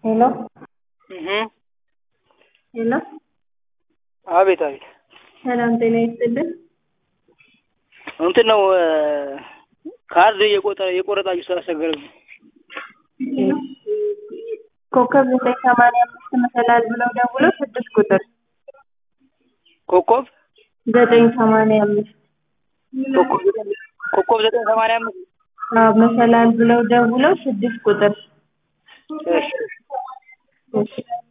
hello hello አቤት አቤት ሰላም ጤና ይስጥልን። እንትን ነው ካርድ የቆረጣችሁ ስላስቸገረኝ ኮከብ 985 መሰላል ብለው ደውለው 6 ቁጥር ኮከብ 985 ኮከብ 985 መሰላል ብለው ደውለው 6 ቁጥር እሺ እሺ